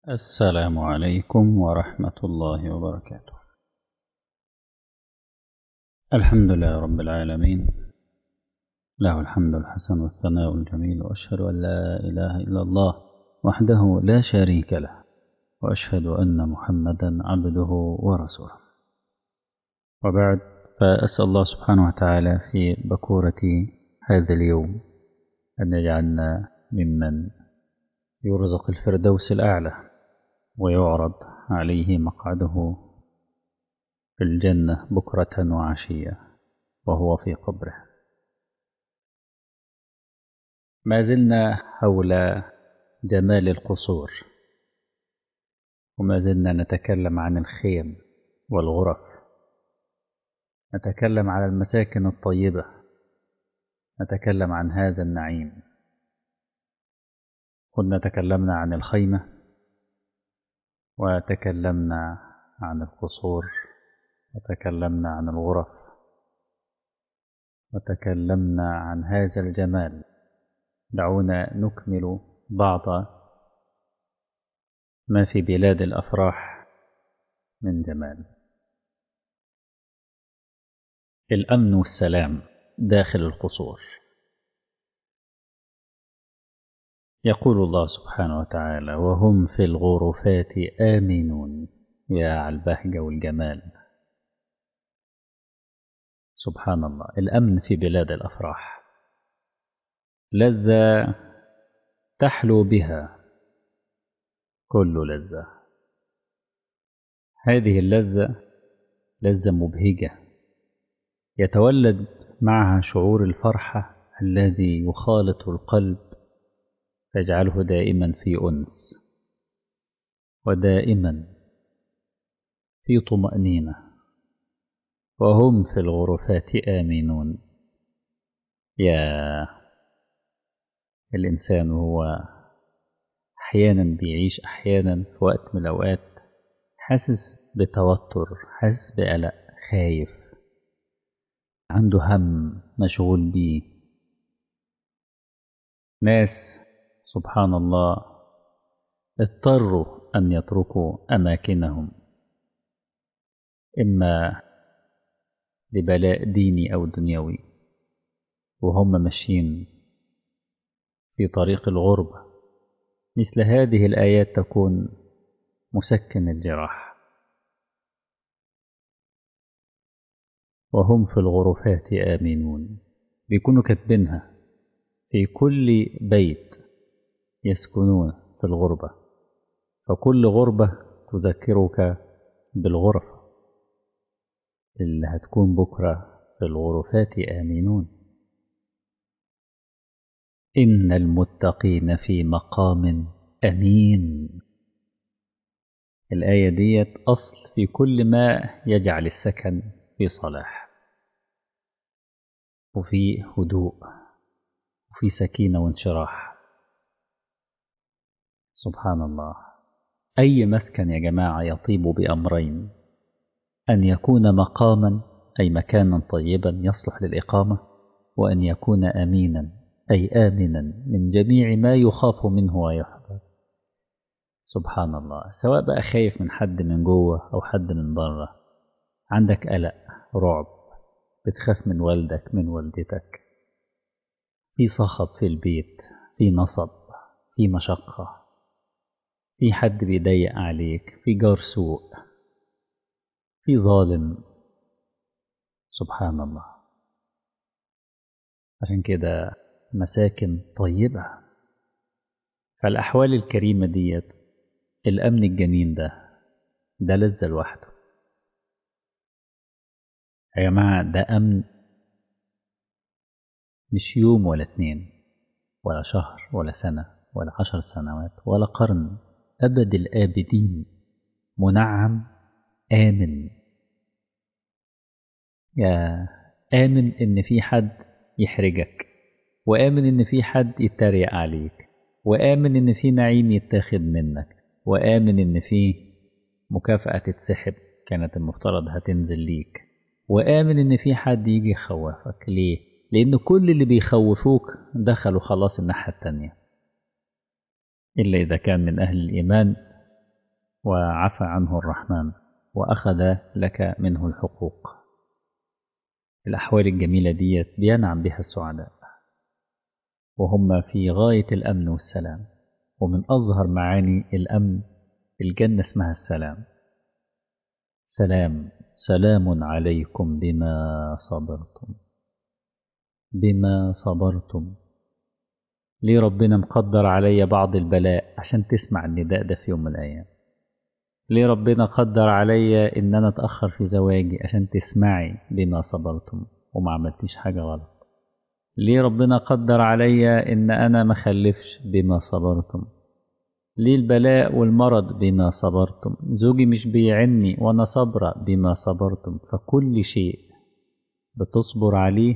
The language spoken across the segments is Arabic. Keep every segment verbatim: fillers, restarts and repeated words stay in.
السلام عليكم ورحمة الله وبركاته. الحمد لله رب العالمين، له الحمد الحسن والثناء الجميل، وأشهد أن لا إله إلا الله وحده لا شريك له، وأشهد أن محمدا عبده ورسوله. وبعد، فأسأل الله سبحانه وتعالى في بكورة هذا اليوم أن يجعلنا ممن يرزق الفردوس الأعلى ويعرض عليه مقعده في الجنة بكرة وعشية وهو في قبره. ما زلنا حول جمال القصور، وما زلنا نتكلم عن الخيم والغرف، نتكلم على المساكن الطيبة، نتكلم عن هذا النعيم. كنا تكلمنا عن الخيمة، وتكلمنا عن القصور، وتكلمنا عن الغرف، وتكلمنا عن هذا الجمال. دعونا نكمل بعض ما في بلاد الأفراح من جمال. الأمن والسلام داخل القصور. يقول الله سبحانه وتعالى: وهم في الغرفات آمنون. يا على البهجة والجمال، سبحان الله. الأمن في بلاد الأفراح لذة تحلو بها كل لذة. هذه اللذة لذة مبهجة يتولد معها شعور الفرحة الذي يخالط القلب، فيجعله دائما في أنس ودائما في طمأنينة. وهم في الغرفات آمنون. يا الإنسان هو أحيانا بيعيش أحيانا في وقت من الأوقات حاسس بتوتر، حاسس بقلق، خايف، عنده هم مشغول بيه. ناس سبحان الله اضطروا أن يتركوا أماكنهم، إما لبلاء ديني أو دنيوي، وهم ماشيين في طريق الغربة. مثل هذه الآيات تكون مسكن الجراح. وهم في الغرفات آمنون، بيكونوا كاتبينها في كل بيت يسكنون في الغربة، فكل غربة تذكرك بالغرفة اللي هتكون بكرة. في الغرفات آمنون. إن المتقين في مقام أمين. الآية ديت أصل في كل ما يجعل السكن في صلاح، وفي هدوء، وفي سكينة وانشراح. سبحان الله. أي مسكن يا جماعة يطيب بأمرين: أن يكون مقاما، أي مكانا طيبا يصلح للإقامة، وأن يكون أمينا، أي آمنا من جميع ما يخاف منه ويحذر. سبحان الله. سواء بقى خايف من حد من جوه أو حد من بره، عندك قلق، رعب، بتخاف من والدك، من والدتك، في صخب في البيت، في نصب، في مشقة، في حد بيضيق عليك، في جار سوء، في ظالم. سبحان الله. عشان كده مساكن طيبة. فالأحوال الكريمة ديت، الأمن الجميل ده، ده لذة لوحده يا جماعة. ده أمن مش يوم ولا اتنين ولا شهر ولا سنة ولا عشر سنوات ولا قرن، أبد الآبدين. منعم، آمن. يا آمن إن في حد يحرجك، وآمن إن في حد يتريق عليك، وآمن إن في نعيم يتاخد منك، وآمن إن في مكافأة تتسحب كانت المفترض هتنزل ليك، وآمن إن في حد يجي يخوفك. ليه؟ لأن كل اللي بيخوفوك دخلوا خلاص الناحية التانية، إلا إذا كان من أهل الإيمان وعفى عنه الرحمن وأخذ لك منه الحقوق. الأحوال الجميلة ديت بينعم بها السعداء، وهم في غاية الأمن والسلام. ومن أظهر معاني الأمن الجنة اسمها السلام. سلام سلام عليكم بما صبرتم. بما صبرتم. ليه ربنا مقدر علي بعض البلاء؟ عشان تسمع النداء ده في يوم من الأيام. ليه ربنا قدر علي إن أنا أتأخر في زواجي؟ عشان تسمعي بما صبرتم وما عملتيش حاجة غلط. ليه ربنا قدر علي إن أنا ما خلفش؟ بما صبرتم. ليه البلاء والمرض؟ بما صبرتم. زوجي مش بيعني وأنا صبرة؟ بما صبرتم. فكل شيء بتصبر عليه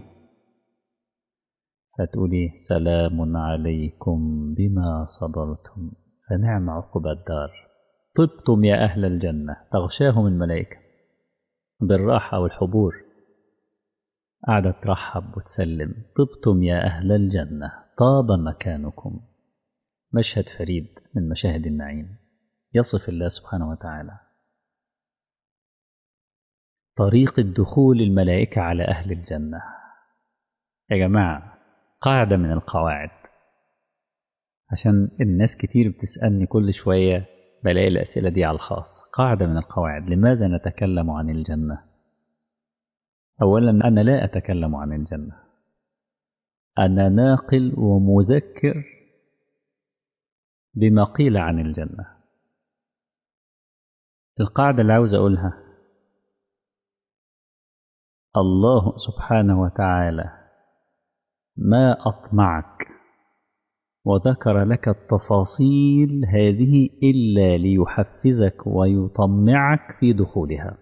فتقولي سلام عليكم بما صبرتم فنعم عقب الدار. طبتم يا أهل الجنة. تغشاهم الملائكة بالراحة والحبور، قاعدة ترحب وتسلم. طبتم يا أهل الجنة طاب مكانكم. مشهد فريد من مشاهد النعيم يصف الله سبحانه وتعالى طريقة دخول الملائكة على أهل الجنة. يا جماعة قاعدة من القواعد، عشان الناس كتير بتسألني كل شوية بلاقي الأسئلة دي على الخاص. قاعدة من القواعد. لماذا نتكلم عن الجنة؟ أولا أنا لا أتكلم عن الجنة، أنا ناقل ومذكر بما قيل عن الجنة. القاعدة اللي عاوز أقولها، الله سبحانه وتعالى ما أطمعك وذكر لك التفاصيل هذه إلا ليحفزك ويطمعك في دخولها.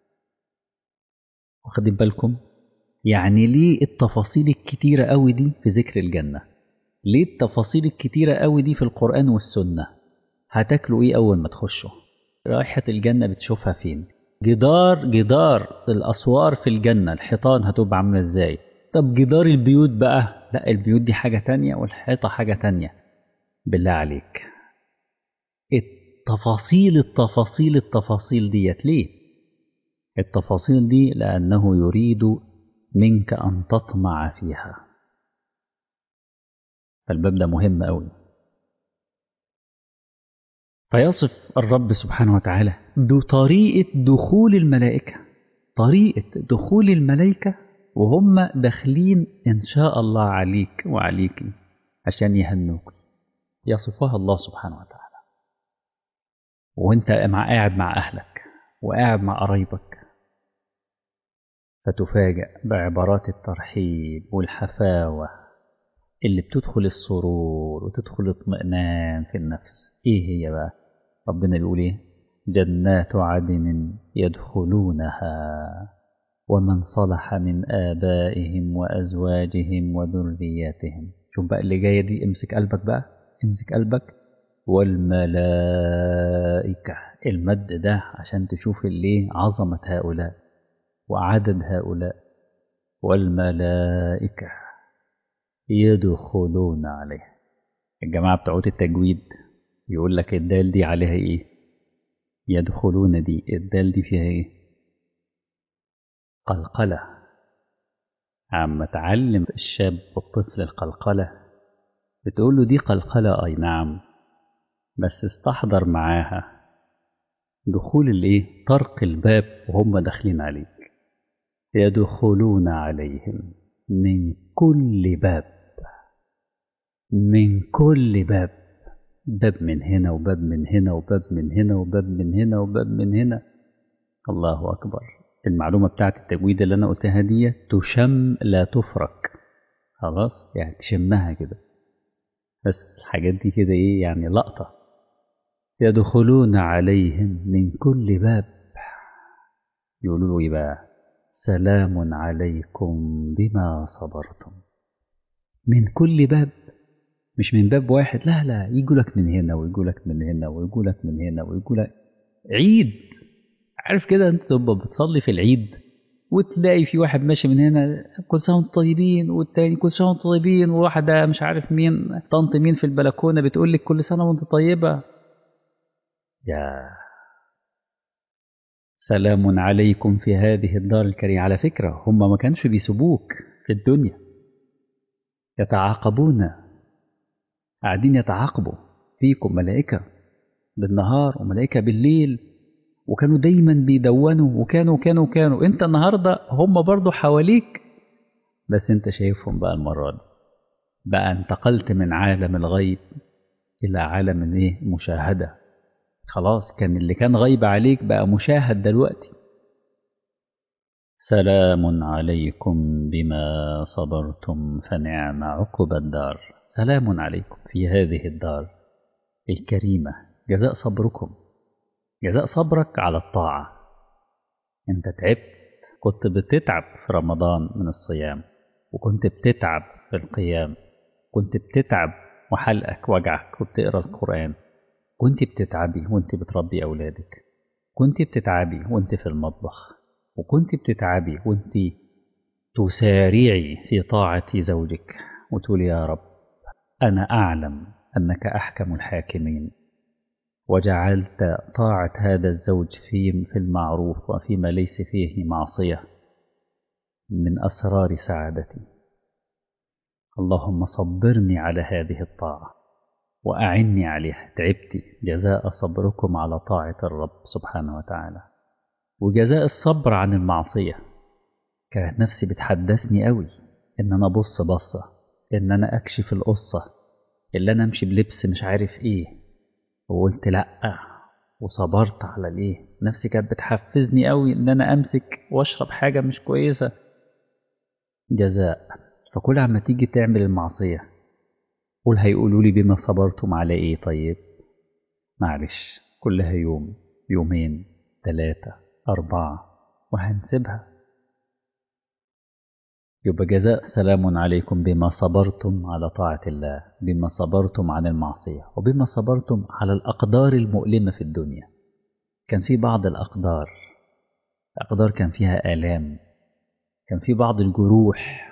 واخدين بالكم؟ يعني ليه التفاصيل الكتيرة قوي دي في ذكر الجنة؟ ليه التفاصيل الكتيرة قوي دي في القرآن والسنة؟ هتاكلوا ايه أول ما تخشوا؟ رائحة الجنة بتشوفها فين؟ جدار جدار الأسوار في الجنة الحيطان هتبقى عاملة ازاي؟ طب جدار البيوت بقى؟ لا، البيوت دي حاجة تانية والحيطة حاجة تانية. بالله عليك، التفاصيل التفاصيل التفاصيل ديت ليه؟ التفاصيل دي لأنه يريد منك أن تطمع فيها. فالباب ده مهم أوي. فيصف الرب سبحانه وتعالى دو طريقة دخول الملائكة، طريقة دخول الملائكة وهم داخلين إن شاء الله عليك وعليك عشان يهنوك. يصفها الله سبحانه وتعالى. وانت مع قاعد مع أهلك وقاعد مع قرايبك، فتفاجأ بعبارات الترحيب والحفاوة اللي بتدخل السرور وتدخل اطمئنان في النفس. ايه هي بقى؟ ربنا بيقول ايه؟ جنات عدن يدخلونها ومن صلح من آبائهم وأزواجهم وذرياتهم. شوف بقى اللي جاية دي، امسك قلبك بقى، امسك قلبك. والملائكة، المد ده عشان تشوف اللي عظمة هؤلاء وعدد هؤلاء. والملائكة يدخلون عليه. الجماعة بتوع التجويد يقول لك الدال دي عليها ايه؟ يدخلون دي الدال دي فيها ايه؟ قلقلة. عم تعلم الشاب والطفل القلقلة، بتقول له دي قلقلة، اي نعم، بس استحضر معاها دخول الايه؟ طرق الباب وهم داخلين عليك. يدخلون عليهم من كل باب، من كل باب. باب من هنا وباب من هنا وباب من هنا وباب من هنا وباب من هنا. الله أكبر. المعلومة بتاعت التجويد اللي أنا قلتها دي تشم لا تفرك. خلاص، يعني تشمها كده، بس الحاجات دي كده إيه يعني لقطة. يدخلون عليهم من كل باب. يقولوا له إيه بقى؟ سلام عليكم بما صبرتم. من كل باب، مش من باب واحد، لا لا، يجوا لك من هنا ويجوا لك من هنا ويجوا لك من هنا ويجوا لك. عيد، عارف كده؟ انت تبقى بتصلي في العيد وتلاقي في واحد ماشي من هنا كل سنه وانتم طيبين، والتاني كل سنه وانتم طيبين، وواحده مش عارف مين طنط مين في البلكونه بتقول لك كل سنه وانت طيبه. يا سلام عليكم في هذه الدار الكريمة. على فكرة هم ما كانش بيسيبوك في الدنيا، يتعاقبون، قاعدين يتعاقبوا فيكم ملائكة بالنهار وملائكة بالليل، وكانوا دايما بيدونوا، وكانوا كانوا كانوا انت النهاردة هم برضو حواليك، بس انت شايفهم بقى المرة دي، بقى انتقلت من عالم الغيب إلى عالم الايه، المشاهدة. خلاص كان اللي كان غيب عليك بقى مشاهد دلوقتي. سلام عليكم بما صبرتم فنعم عقبى الدار. سلام عليكم في هذه الدار الكريمة، جزاء صبركم، جزاء صبرك على الطاعة. انت تعبت، كنت بتتعب في رمضان من الصيام، وكنت بتتعب في القيام، كنت بتتعب وحلقك وجعك وبتقرأ القرآن، كنت بتتعبي وانت بتربي أولادك، كنت بتتعبي وانت في المطبخ، وكنت بتتعبي وانت تسارعي في طاعة زوجك وتقول يا رب أنا أعلم أنك أحكم الحاكمين، وجعلت طاعة هذا الزوج في في المعروف وفيما ليس فيه معصية من أسرار سعادتي. اللهم صبرني على هذه الطاعة وأعني عليها. تعبتي، جزاء صبركم على طاعة الرب سبحانه وتعالى. وجزاء الصبر عن المعصية، كانت نفسي بتحدثني قوي إن أنا أبص بصة، إن أنا أكشف القصة، اللي أنا أمشي بلبس مش عارف إيه، وقلت لأ، وصبرت على الإيه. نفسي كانت بتحفزني قوي إن أنا أمسك وأشرب حاجة مش كويسة. جزاء. فكل عما تيجي تعمل المعصية قول هيقولوا لي بما صبرتم على إيه. طيب معلش، كلها يوم، يومين، ثلاثة، أربعة، وهنسيبها. يبقى جزاء سلام عليكم بما صبرتم على طاعة الله، بما صبرتم عن المعصية، وبما صبرتم على الأقدار المؤلمة في الدنيا. كان في بعض الأقدار، أقدار كان فيها آلام، كان في بعض الجروح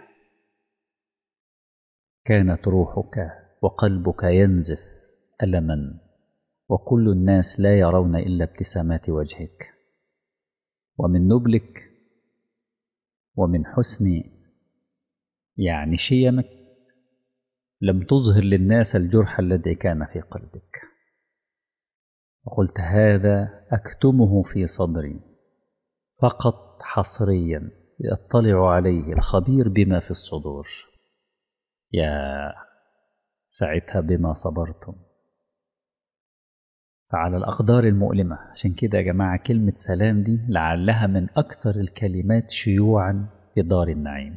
كانت روحك وقلبك ينزف ألما، وكل الناس لا يرون إلا ابتسامات وجهك، ومن نبلك ومن حسن يعني شيمك لم تظهر للناس الجرح الذي كان في قلبك. وقلت هذا أكتمه في صدري فقط حصريا يطلع عليه الخبير بما في الصدور. يا ساعتها بما صبرتم. فعلى الأقدار المؤلمة. عشان كده يا جماعة كلمة سلام دي لعلها من أكثر الكلمات شيوعا في دار النعيم،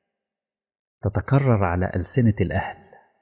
تتكرر على ألسنة الأهل،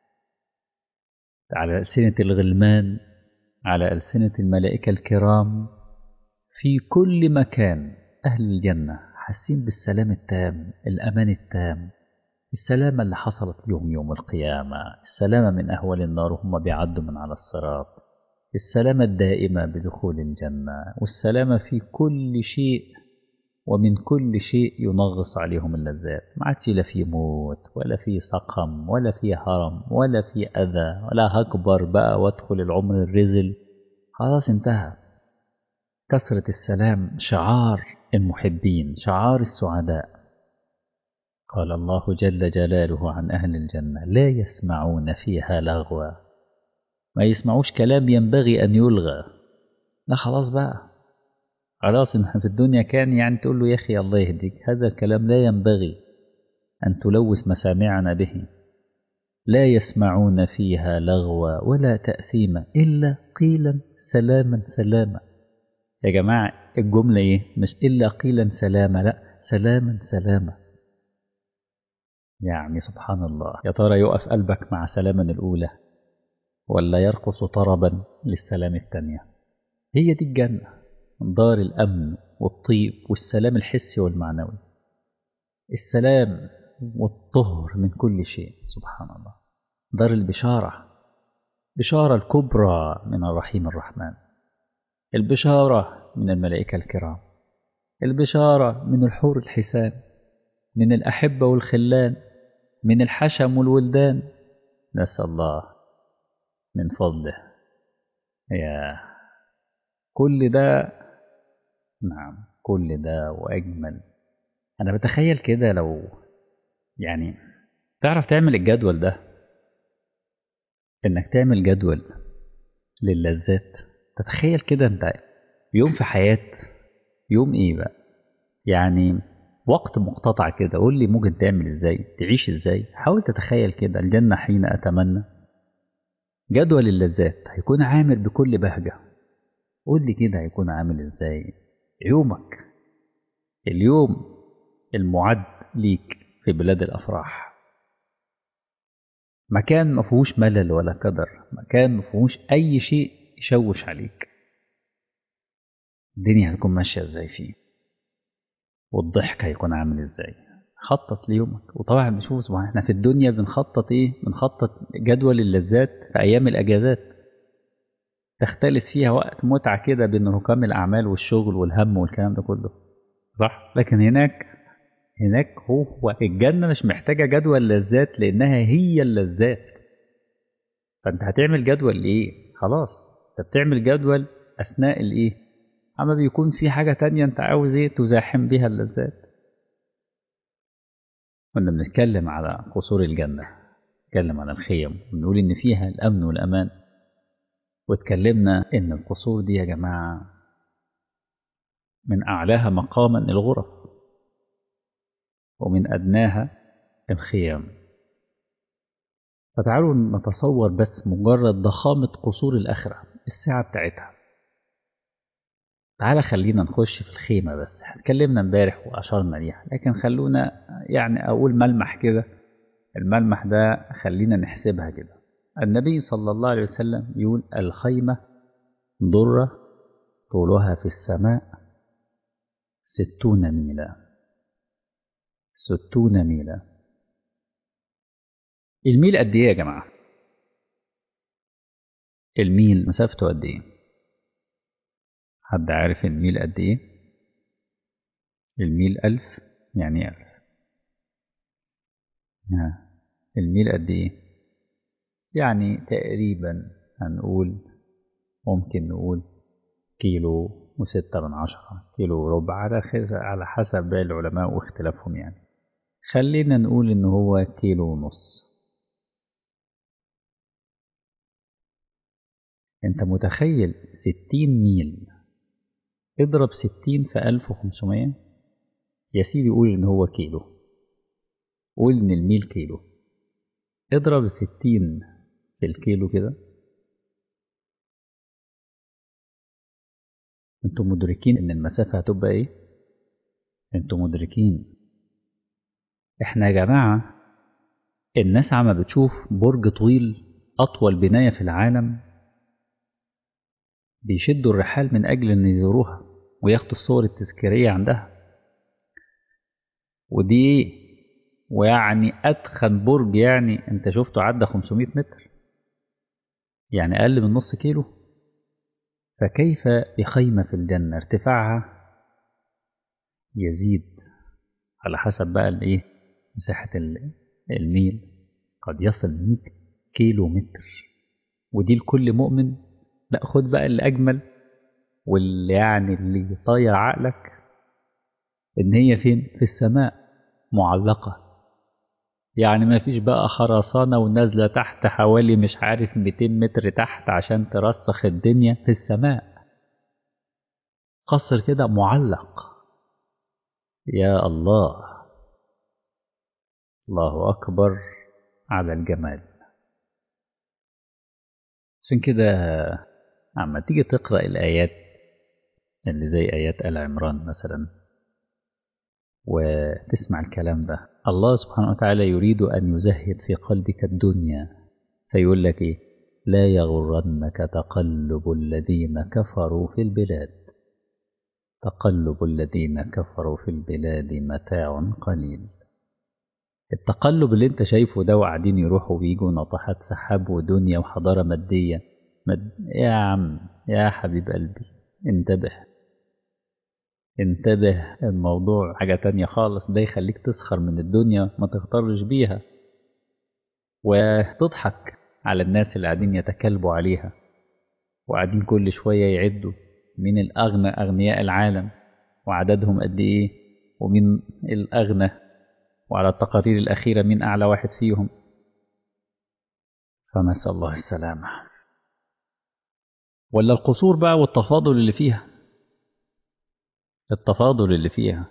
على ألسنة الغلمان، على ألسنة الملائكة الكرام في كل مكان. أهل الجنة حاسين بالسلام التام، الأمان التام، السلامة اللي حصلت لهم يوم القيامة، السلامة من أهوال النار وهم بيعدوا من على الصراط، السلامة الدائمة بدخول الجنة، والسلامة في كل شيء ومن كل شيء ينغص عليهم اللذات. ما عادش لا في موت ولا في سقم ولا في هرم ولا في أذى ولا هكبر بقى وادخل العمر الرزل. خلاص انتهى. كثرة السلام شعار المحبين، شعار السعداء. قال الله جل جلاله عن أهل الجنة لا يسمعون فيها لغوا، ما يسمعوش كلام ينبغي أن يلغى. لا خلاص بقى، خلاص إنها في الدنيا كان يعني تقول له يا أخي الله يهديك، هذا الكلام لا ينبغي أن تلوث مسامعنا به. لا يسمعون فيها لغوا ولا تأثيما إلا قيلا سلاما سلاما. يا جماعة الجملة إيه؟ مش إلا قيلا سلاما، لا سلاما سلاما. يعني سبحان الله، يا ترى يقف قلبك مع سلاما الأولى ولا يرقص طربا للسلام الثانية؟ هي دي الجنة، دار الأمن والطيب والسلام الحسي والمعنوي، السلام والطهر من كل شيء. سبحان الله. دار البشارة، بشارة الكبرى من الرحيم الرحمن، البشارة من الملائكة الكرام، البشارة من الحور الحسان، من الأحبة والخلان، من الحشم والولدان. نسأل الله من فضله. يا كل ده نعم، كل ده وأجمل. أنا بتخيل كده لو يعني تعرف تعمل الجدول ده، إنك تعمل جدول للذات. تتخيل كده أنت يوم في حياة، يوم إيه بقى يعني، وقت مقتطع كده، قول لي ممكن تعمل إزاي، تعيش إزاي. حاول تتخيل كده الجنة حين أتمنى. جدول اللذات هيكون عامل بكل بهجة. قول لي كده هيكون عامل إزاي يومك، اليوم المعد ليك في بلاد الأفراح. مكان ما فيهوش ملل ولا كدر، مكان ما فيهوش أي شيء يشوش عليك. الدنيا هتكون ماشية إزاي فيه، والضحك هيكون عامل إزاي. خطط ليومك. وطبعا بنشوف سبحان احنا في الدنيا بنخطط إيه، بنخطط جدول اللذات في أيام الأجازات، تختلف فيها وقت متعة كده بين ركام الأعمال والشغل والهم والكلام ده كله، صح؟ لكن هناك هناك هو الجنة مش محتاجة جدول لذات، لأنها هي اللذات. فأنت هتعمل جدول لإيه؟ خلاص، أنت بتعمل جدول أثناء الإيه؟ أما بيكون في حاجة تانية أنت عاوز إيه تزاحم بيها اللذات. كنا بنتكلم على قصور الجنة، نتكلم عن الخيم ونقول إن فيها الأمن والأمان، واتكلمنا إن القصور دي يا جماعة من أعلاها مقاما الغرف، ومن أدناها الخيام. فتعالوا نتصور بس مجرد ضخامة قصور الآخرة، الساعة بتاعتها. تعالى خلينا نخش في الخيمة بس، اتكلمنا امبارح وأشرنا ليها، لكن خلونا يعني أقول ملمح كده. الملمح ده خلينا نحسبها كده. النبي صلى الله عليه وسلم يقول: الخيمة ضرة طولها في السماء ستون ميلا. ستون ميلا. الميل قد ايه يا جماعة؟ الميل مسافته قد ايه؟ حد عارف الميل قد ايه؟ الميل ألف، يعني ألف. ها، الميل قد ايه؟ يعني تقريبا هنقول، ممكن نقول كيلو وستة من عشرة، كيلو وربع، على على حسب باقي العلماء واختلافهم يعني. خلينا نقول إن هو كيلو ونص. أنت متخيل ستين ميل؟ اضرب ستين في ألف وخمسمية يا سيدي، قول إن هو كيلو، قول إن الميل كيلو. اضرب ستين في الكيلو كده. انتوا مدركين إن المسافة هتبقى إيه؟ انتوا مدركين؟ إحنا يا جماعة الناس عما بتشوف برج طويل، أطول بناية في العالم، بيشدوا الرحال من أجل أن يزوروها وياخدوا الصور التذكارية عندها. ودي ويعني أدخن برج يعني أنت شفته عدى خمسمية متر، يعني أقل من نص كيلو. فكيف بخيمة في الجنة ارتفاعها يزيد على حسب بقى الإيه، مساحة الميل، قد يصل مية كيلو متر. ودي لكل مؤمن. لا، خد بقى اللي أجمل واللي يعني اللي يطير عقلك، إن هي فين؟ في السماء معلقة. يعني ما فيش بقى خرسانة ونازلة تحت حوالي مش عارف مئتين متر تحت عشان ترسخ الدنيا. في السماء قصر كده معلق. يا الله، الله أكبر على الجمال. عشان كده عما تيجي تقرأ الآيات اللي زي آيات آل عمران مثلا، وتسمع الكلام ده، الله سبحانه وتعالى يريد أن يزهد في قلبك الدنيا، فيقول لك إيه؟ لا يغرنك تقلب الذين كفروا في البلاد. تقلب الذين كفروا في البلاد متاع قليل. التقلب اللي انت شايفه ده، وقاعدين يروحوا ويجوا ناطحات سحاب ودنيا وحضارة مادية مد... يا عم يا حبيب قلبي، انتبه انتبه. الموضوع حاجة تانية خالص. ده يخليك تسخر من الدنيا، ما تغترش بيها، وتضحك على الناس اللي قاعدين يتكلبوا عليها، وقاعدين كل شوية يعدوا من الأغنى أغنياء العالم، وعددهم قد إيه، ومين الأغنى، وعلى التقارير الأخيرة مين أعلى واحد فيهم. فنسأل الله السلامة. ولا القصور بقى والتفاضل اللي فيها، التفاضل اللي فيها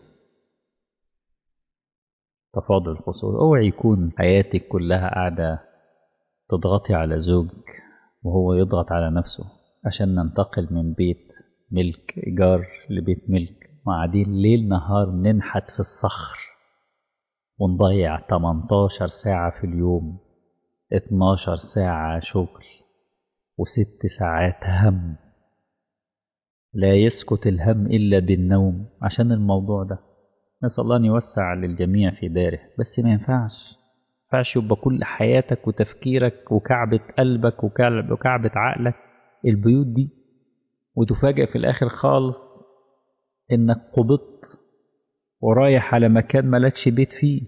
تفاضل القصور. اوعي يكون حياتك كلها قاعدة تضغطي على زوجك وهو يضغط على نفسه عشان ننتقل من بيت ملك إيجار لبيت ملك، وقاعدين ليل نهار ننحت في الصخر ونضيع تمنتاشر ساعة في اليوم، اتناشر ساعة شغل وست ساعات هم، لا يسكت الهم إلا بالنوم عشان الموضوع ده. نسأل الله أن يوسع للجميع في داره، بس ما ينفعش ما ينفعش يبقى كل حياتك وتفكيرك وكعبة قلبك وكعب- وكعبة عقلك البيوت دي، وتفاجأ في الآخر خالص إنك قبضت ورايح على مكان ملكش بيت فيه.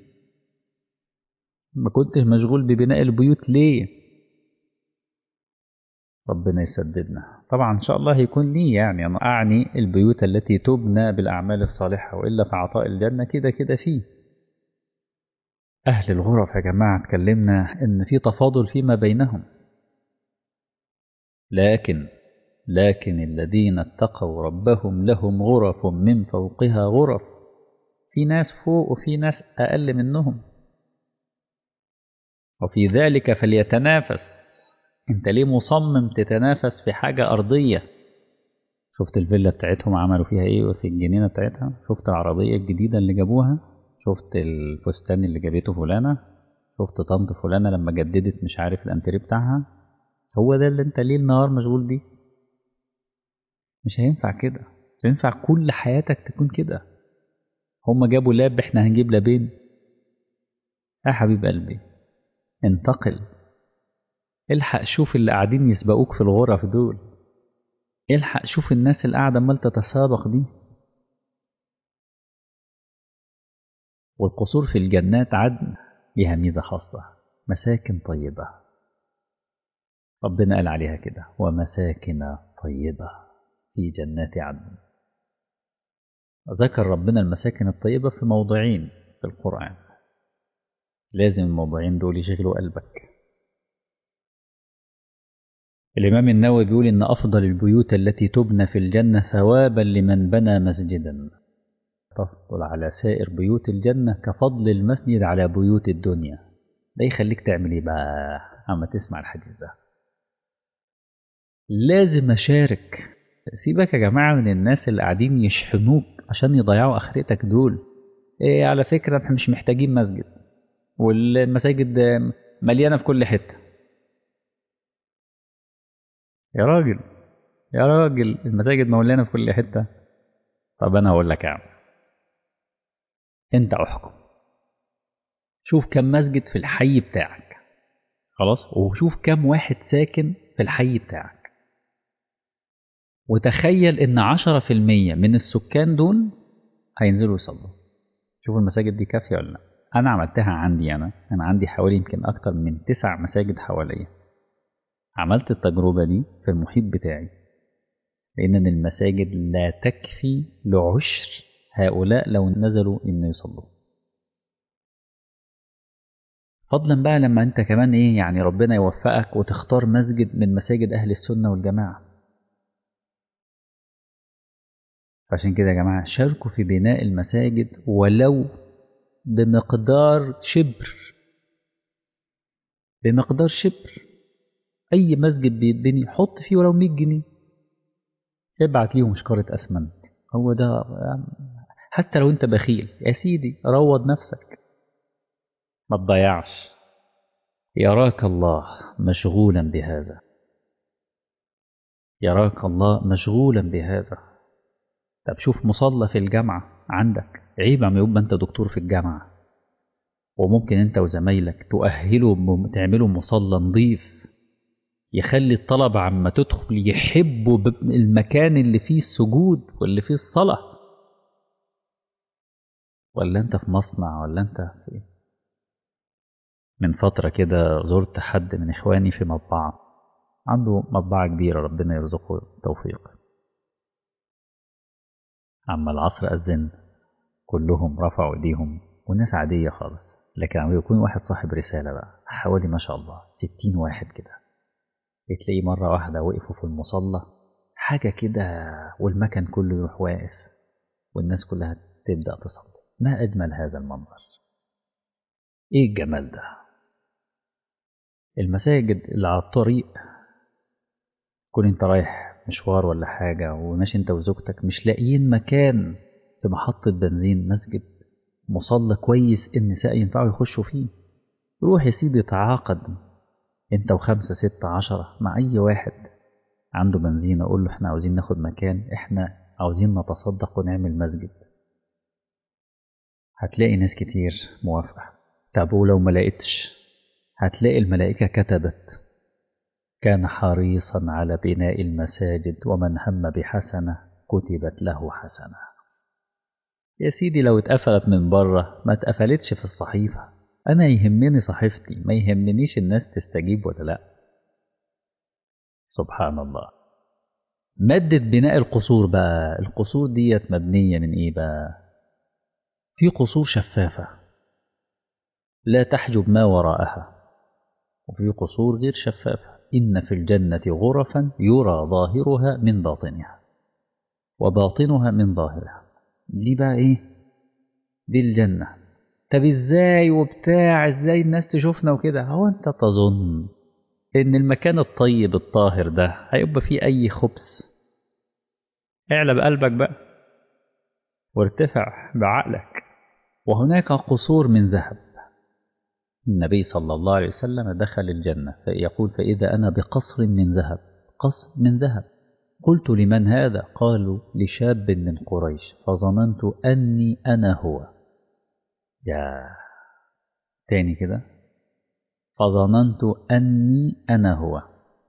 ما كنتش مشغول ببناء البيوت ليه؟ ربنا يسددنا. طبعا إن شاء الله هيكون لي، يعني أنا أعني البيوت التي تبنى بالأعمال الصالحة، وإلا فعطاء الجنة كده كده فيه. أهل الغرف يا جماعة اتكلمنا إن في تفاضل فيما بينهم، لكن لكن الذين اتقوا ربهم لهم غرف من فوقها غرف. في ناس فوق وفي ناس أقل منهم، وفي ذلك فليتنافس. انت ليه مصمم تتنافس في حاجة أرضية؟ شفت الفيلا بتاعتهم عملوا فيها ايه وفي الجنينة بتاعتها؟ شفت العربية الجديدة اللي جابوها؟ شفت الفستان اللي جابته فلانة؟ شفت طنط فلانة لما جددت مش عارف الانتريه بتاعها؟ هو ده اللي انت ليل نهار مشغول بيه؟ مش هينفع كده، مش هينفع كل حياتك تكون كده. هما جابوا لاب، احنا هنجيب لابين؟ يا حبيب قلبي انتقل، الحق شوف اللي قاعدين يسبقوك في الغرف دول، الحق شوف الناس اللي قاعدة عمال تتسابق دي. والقصور في الجنات عدن ليها ميزة خاصة، مساكن طيبة، ربنا قال عليها كده ومساكن طيبة في جنات عدن. ذكر ربنا المساكن الطيبة في موضعين في القرآن، لازم الموضوعين دول يشغلوا قلبك. الإمام النووي بيقول إن أفضل البيوت التي تبنى في الجنة ثوابا لمن بنى مسجدا تفضل على سائر بيوت الجنة كفضل المسجد على بيوت الدنيا. ده يخليك تعمل إيه بقى أما تسمع الحديث ده؟ لازم أشارك. سيبك يا جماعة من الناس اللي قاعدين يشحنوك عشان يضيعوا آخرتك دول. إيه على فكرة احنا مش محتاجين مسجد، والمساجد مليانة في كل حتة. يا راجل يا راجل المساجد مليانة في كل حتة. طب أنا هقول لك يا عم، أنت أحكم، شوف كم مسجد في الحي بتاعك، خلاص، وشوف كم واحد ساكن في الحي بتاعك، وتخيل إن عشرة في المية من السكان دول هينزلوا يصلوا. شوف المساجد دي كافية ولا لا؟ أنا عملتها عندي، أنا أنا عندي حوالي يمكن أكتر من تسع مساجد حواليا. عملت التجربة دي في المحيط بتاعي، لأن المساجد لا تكفي لعشر هؤلاء لو نزلوا إن يصلوا. فضلا بقى لما أنت كمان إيه، يعني ربنا يوفقك وتختار مسجد من مساجد أهل السنة والجماعة. فعشان كده يا جماعة شاركوا في بناء المساجد ولو بمقدار شبر، بمقدار شبر. أي مسجد بيتبني حط فيه ولو مية جنيه، ابعت ليهم شكارة أسمنت. هو ده، حتى لو أنت بخيل يا سيدي روض نفسك، ما تضيعش. يراك الله مشغولا بهذا، يراك الله مشغولا بهذا. طب شوف مصلى في الجامعة عندك، عيب عم يبقى أنت دكتور في الجامعة وممكن أنت وزمايلك تؤهلوا تعملوا مصلى نظيف يخلي الطلبة عما تدخل يحبوا المكان اللي فيه السجود واللي فيه الصلاة. ولا أنت في مصنع ولا أنت في. من فترة كده زرت حد من إخواني في مطبعة، عنده مطبعة كبيرة ربنا يرزقه التوفيق. عما العصر أذن كلهم رفعوا ايديهم، والناس عادية خالص، لكن عم يكون واحد صاحب رسالة بقى، حوالي ما شاء الله ستين واحد كده، تلاقيه مرة واحدة وقفوا في المصلى حاجة كده، والمكان كله يروح واقف والناس كلها تبدأ تصلي. ما أجمل هذا المنظر، إيه الجمال ده. المساجد اللي على الطريق، كون انت رايح مشوار ولا حاجة وماشي انت وزوجتك مش لاقيين مكان في محطة بنزين مسجد مصلى كويس النساء ينفعوا يخشوا فيه، روح يا سيدي تعاقد انت وخمسة ستة عشرة مع اي واحد عنده بنزين، اقول له احنا عاوزين ناخد مكان، احنا عاوزين نتصدق ونعمل مسجد، هتلاقي ناس كتير موافقة. طب ولو ما لقيتش، هتلاقي الملائكة كتبت كان حريصا على بناء المساجد ومن هم بحسنة كتبت له حسنة. يا سيدي لو اتقفلت من بره ما اتقفلتش في الصحيفة، أنا يهمني صحيفتي، ما يهمنيش الناس تستجيب ولا لا. سبحان الله. مادة بناء القصور بقى، القصور ديت مبنية من إيه بقى؟ في قصور شفافة لا تحجب ما وراءها، وفي قصور غير شفافة. إن في الجنة غرفا يرى ظاهرها من باطنها وباطنها من ظاهرها. دي بقى إيه؟ دي الجنة. طب إزاي وبتاع، إزاي الناس تشوفنا وكده؟ هو أنت تظن إن المكان الطيب الطاهر ده هيبقى فيه أي خبث؟ اعلى بقلبك بقى وارتفع بعقلك. وهناك قصور من ذهب. النبي صلى الله عليه وسلم دخل الجنة فيقول فإذا أنا بقصر من ذهب، قصر من ذهب. قلت لمن هذا؟ قالوا لشاب من قريش، فظننت أني أنا هو. يا تاني كده، فظننت أني أنا هو.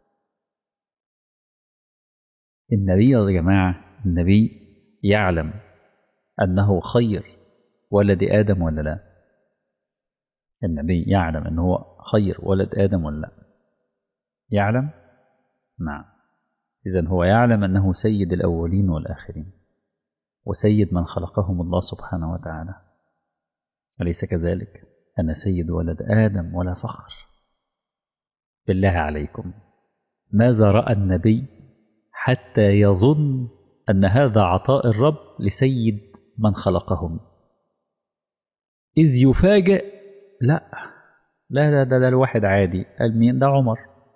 النبي يا جماعة، النبي يعلم أنه خير ولد آدم ولا لا؟ النبي يعلم أنه هو خير ولد آدم ولا لا؟ يعلم؟ نعم. إذن هو يعلم أنه سيد الأولين والآخرين وسيد من خلقهم الله سبحانه وتعالى، أليس كذلك؟ أنا سيد ولد آدم ولا فخر. بالله عليكم، ماذا رأى النبي حتى يظن أن هذا عطاء الرب لسيد من خلقهم؟ إذ يفاجئ لا لا لا ده, ده الواحد عادي. قال مين ده؟ عمر.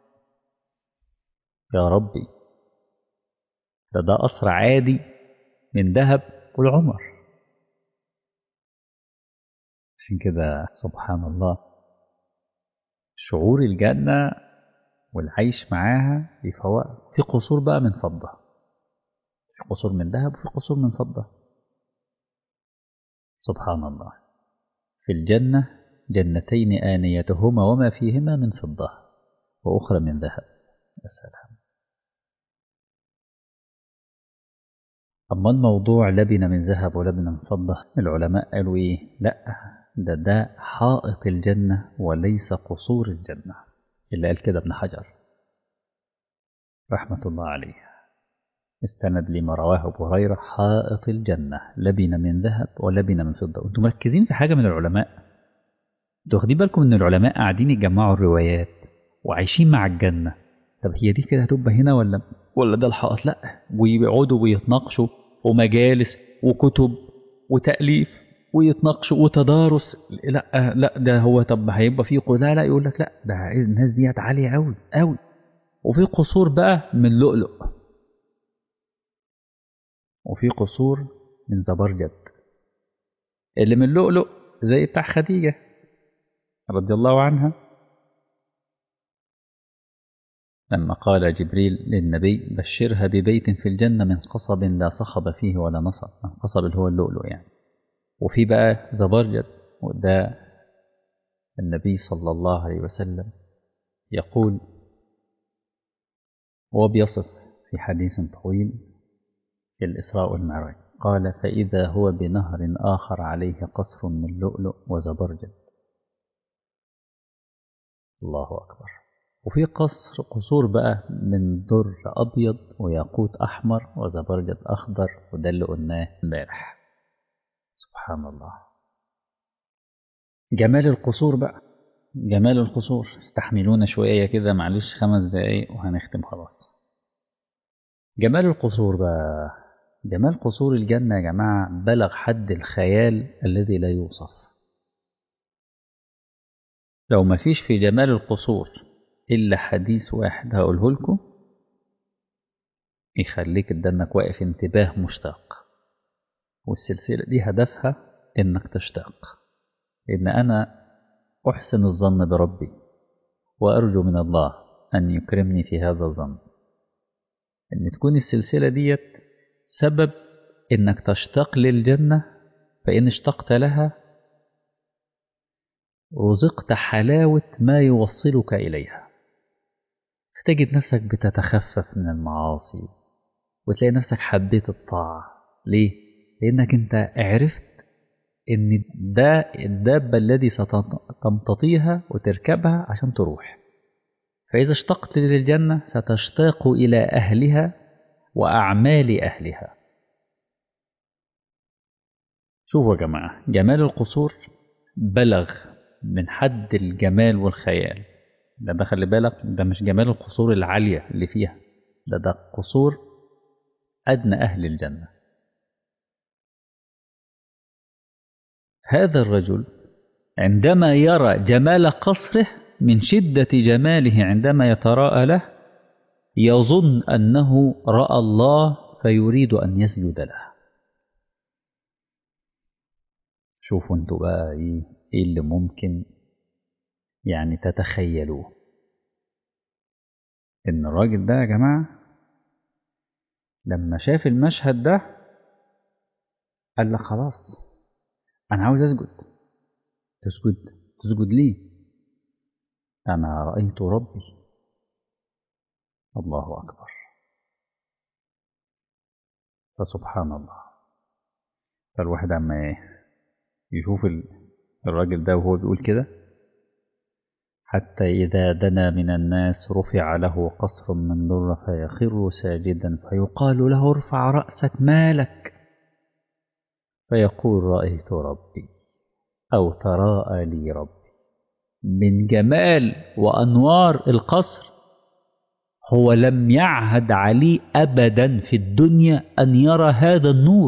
يا ربي، ده ده قصر عادي من ذهب والعمر. عشان كده سبحان الله، شعور الجنة والعيش معاها بفواء. في قصور بقى من فضة، في قصور من ذهب وفي قصور من فضة. سبحان الله. في الجنة جنتين آنيتهما وما فيهما من فضة وأخرى من ذهب. يا سلام. أما الموضوع لبن من ذهب ولبن من فضة، العلماء قالوا إيه؟ لا، ده ده حائط الجنة وليس قصور الجنة. اللي قال كده ابن حجر رحمة الله عليه، استند لما رواه أبو هريرة حائط الجنة لبن من ذهب ولبن من فضة. وانتم مركزين في حاجة من العلماء، انتوا واخدين بالكم ان العلماء قاعدين يجمعوا الروايات وعايشين مع الجنة. طب هي دي كده هتبقى هنا ولا ولا ده الحائط؟ لا، ويقعدوا ويتناقشوا ومجالس وكتب وتأليف ويتناقشوا وتدارس. لا لا ده هو، طب هيبقى فيه لا لا يقول لك لا ده الناس دي عالية قوي قوي. وفي قصور بقى من لؤلؤ، وفي قصور من زبرجد. اللي من لؤلؤ زي بتاع خديجة رضي الله عنها لما قال جبريل للنبي بشرها ببيت في الجنة من قصب لا صخب فيه ولا نصب. من قصب اللي هو اللؤلؤ يعني. وفي بقى زبرجد، وده النبي صلى الله عليه وسلم يقول وهو بيصف في حديث طويل في الإسراء والمعراج، قال فإذا هو بنهر آخر عليه قصر من لؤلؤ وزبرجد. الله أكبر. وفي قصر قصور بقى من در أبيض وياقوت أحمر وزبرجد أخضر، وده اللي قلناه امبارح. سبحان الله. جمال القصور بقى، جمال القصور. استحملونا شوية كده معلش، خمس دقايق وهنختم خلاص. جمال القصور بقى، جمال قصور الجنة يا جماعة بلغ حد الخيال الذي لا يوصف. لو ما فيش في جمال القصور إلا حديث واحد هقوله لكم يخليك تدنك واقف انتباه مشتاق، والسلسلة دي هدفها إنك تشتاق، لأن أنا أحسن الظن بربي وأرجو من الله أن يكرمني في هذا الظن، أن تكون السلسلة ديت سبب إنك تشتاق للجنة، فإن اشتقت لها رزقت حلاوة ما يوصلك إليها، فتجد نفسك بتتخفف من المعاصي وتلاقي نفسك حبيت الطاعة. ليه؟ لأنك أنت عرفت إن ده الدابة الذي ستمتطيها وتركبها عشان تروح. فإذا اشتقت للجنة ستشتاق إلى أهلها وأعمال أهلها. شوفوا يا جماعة، جمال القصور بلغ من حد الجمال والخيال. ده ده خلي بالك، ده مش جمال القصور العالية اللي فيها، ده ده قصور أدنى أهل الجنة. هذا الرجل عندما يرى جمال قصره من شدة جماله عندما يتراءى له يظن أنه رأى الله فيريد أن يسجد له. شوفوا انتوا بقى ايه, إيه اللي ممكن يعني تتخيلوه. ان الراجل ده يا جماعة لما شاف المشهد ده قال لك خلاص انا عاوز اسجد. تسجد تسجد ليه؟ انا رأيت ربي. الله اكبر. فسبحان الله. فالواحد عما يشوف الراجل ده وهو بيقول كده، حتى إذا دنا من الناس رفع له قصر من در فيخر ساجدا فيقال له ارفع رأسك مالك، فيقول رأيت ربي أو تراءى لي ربي. من جمال وأنوار القصر هو لم يعهد عليه أبدا في الدنيا أن يرى هذا النور،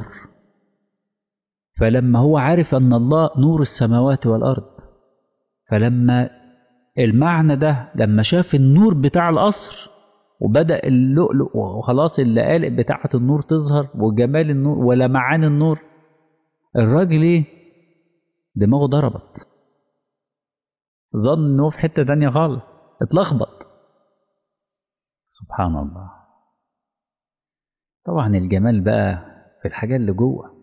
فلما هو عارف أن الله نور السماوات والأرض، فلما المعنى ده لما شاف النور بتاع القصر وبدأ اللؤلؤ وخلاص اللقالق بتاعة النور تظهر وجمال النور ولمعان النور، الراجل ايه دماغه ضربت، ظن انه في حتة تانية خالص، اتلخبط. سبحان الله. طبعا الجمال بقى في الحاجة اللي جوه،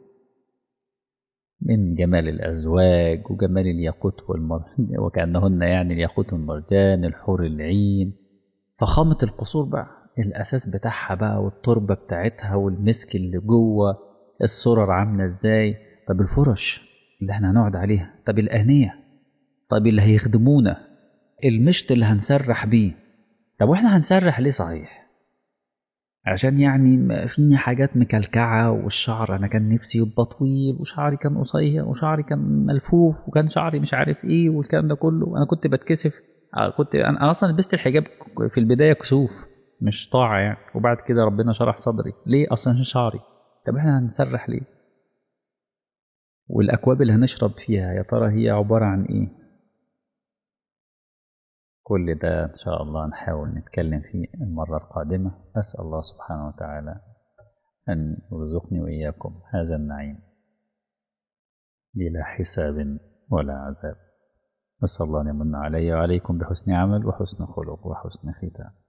من جمال الأزواج وجمال الياقوت والمرجان وكأنهن يعني الياقوت والمرجان الحور العين، فخامة القصور بقى الأساس بتاعها بقى والتربة بتاعتها والمسك اللي جوه، السرر عاملة ازاي، طب الفرش اللي احنا هنقعد عليها، طب الآنية، طب اللي هيخدمونا، المشط اللي هنسرح بيه. طب واحنا هنسرح ليه صحيح؟ عشان يعني في حاجات مكلكعة، والشعر أنا كان نفسي يبقى طويل وشعري كان قصير وشعري كان ملفوف وكان شعري مش عارف ايه والكلام ده كله. أنا كنت بتكسف، كنت أنا أصلا لبست الحجاب في البداية كسوف مش طاعة يعني، وبعد كده ربنا شرح صدري ليه أصلا عشان شعري. طب احنا هنسرح ليه؟ والأكواب اللي هنشرب فيها يا ترى هي عبارة عن ايه؟ كل ده إن شاء الله نحاول نتكلم فيه المرة القادمة. أسأل الله سبحانه وتعالى أن يرزقني وإياكم هذا النعيم بلا حساب ولا عذاب. نسأل الله أن يمن علي وعليكم بحسن عمل وحسن خلق وحسن ختام.